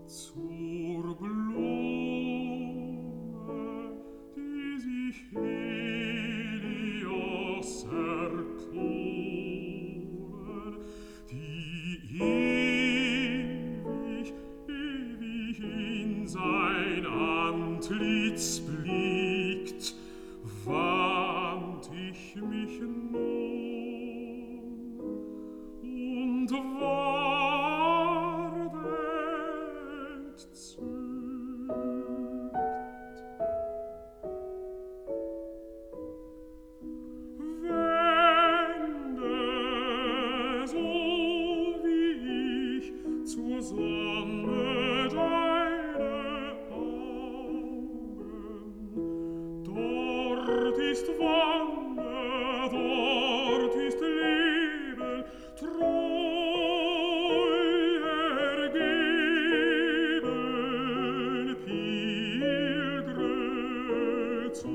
zur Blume, die sich Helios erkoren, die ewig, ewig in sein Antlitz blickt, wand ich mich nun und ward entzückt. Wende, so wie ich zur Sonne deine Augen, dort ist Wonne, dort ist Leben, treu ergeben, Pilgre zu,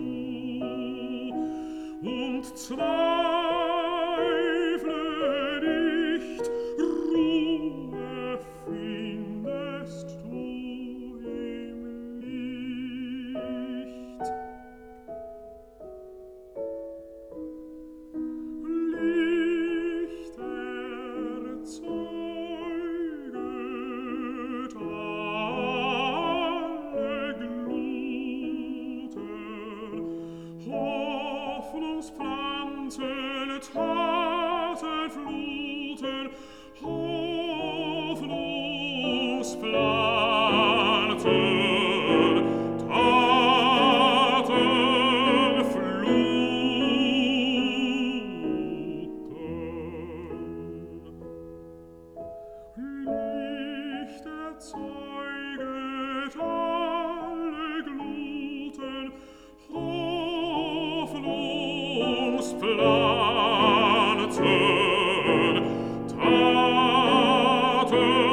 und zweifle nicht, Ruhe findest du im Licht. Licht erzeuget alle Gluten, Hoffnungspflanzen, Tatenfluten, Hoffnungspflanzen, Licht erzeuget alle Gluten, Hoffnungspflanzen, Taten